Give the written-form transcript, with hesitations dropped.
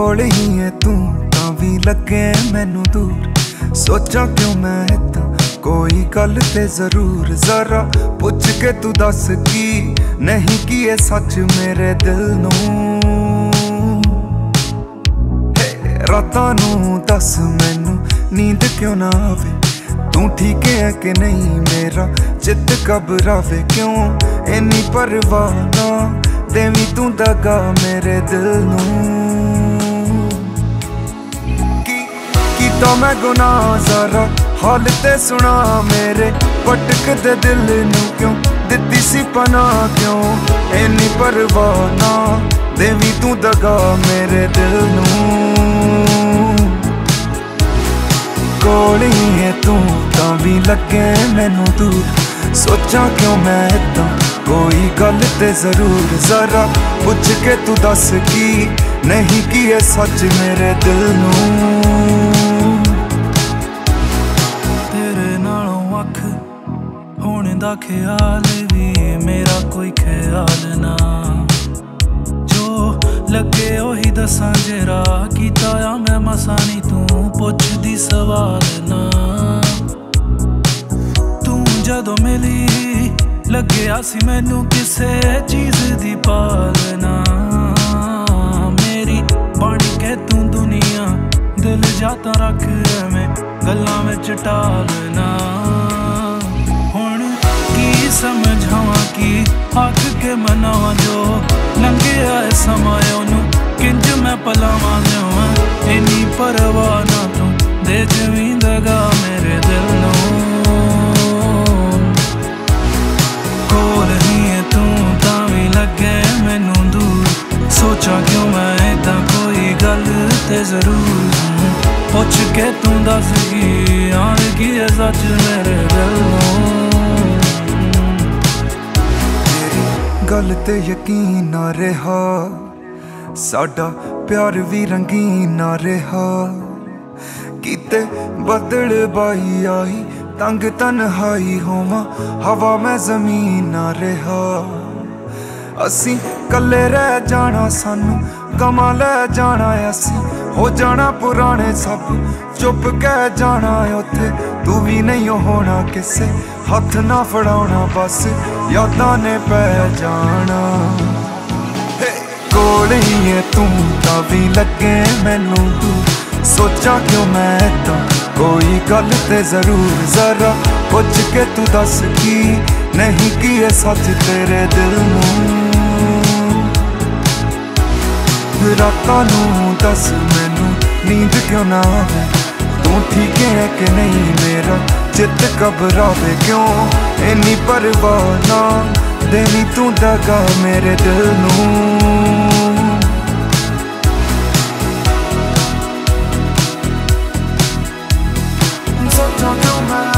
कोल ही है तू तां भी लगे मैनू दूर। सोचा क्यों मैं इदां कोई गल ते जरूर जरा पुछ के तू दस की नहीं की है सच मेरे दिल नूं। रातां नूं दस मैनू नींद क्यों ना आवे, तू ठीक है कि नहीं मेरा चित घबरावे क्यों इन्नी परवाह ना देवी तू दगा मेरे दिल नूं। कीता मैं गुनाह जरा हाल ते सुना मेरे भटक दे दिल नूं क्यों दित्ती सी पनाह क्यों इन्नी परवाह ना देवी तू दगा मेरे दिल नूं। कोल ही है तू तां भी लगे मैनू दूर। सोचा क्यों मैं इदां कोई गल ते जरूर जरा पुछ के तू दस की नहीं की है सच मेरे दिल नूं। तेरे नालों अख होने दा ख्याल भी मेरा कोई ख्याल ना, जो लगे ओही दसां जेरा कीता आ मैं मसा नी तू पुछदी सवाल ना। तू जदों मिली लग्या सी मैनू किसे चीज दी पालना, मेरी बन के तू दुनिया दिल जाता रख मैं गल्लां विच टालना। हुण की समझावां की आख के मनावां जो लंघिया है समा ओनू किंज मैं पलावां देवां इन्नी परवाह ना तू दे जवीं दगा मेरे दिल नूं। कोल ही है तू तां भी लगे मैनू दूर। सोचा क्यों मैं इदां कोई गल ते जरूर पुछ के तू दस की आन की है सच मेरे दिल नूं। गल ते यकीन ना रहा साडा प्यार भी रंगीन ना रहा, किते बदल बाई आई तंग तन्हाई होवां हवा मैं जमीन ना रहा। असी कल्ले रह जाना सानू गमा लै जाना असी हो जाना पुराने सब चुप कह जाना उत्थे तू भी नहीं होना किसे हथ ना फड़ाउणा बस यादां ने पै जाना। कोल ही है तू तां भी लगे मैनू तू। सोचा क्यों मैं इदां कोई गल ते जरूर जरा पुछ के तू दस की नहीं की है सच तेरे दिल नूं। रातां नूं दस मैनू नींद क्यों ना आवे, तू ठीक है कि नहीं मेरा चित घबरावे क्यों इन्नी परवाह ना देवी तू दगा मेरे दिल नूं। सोचा क्यों मैं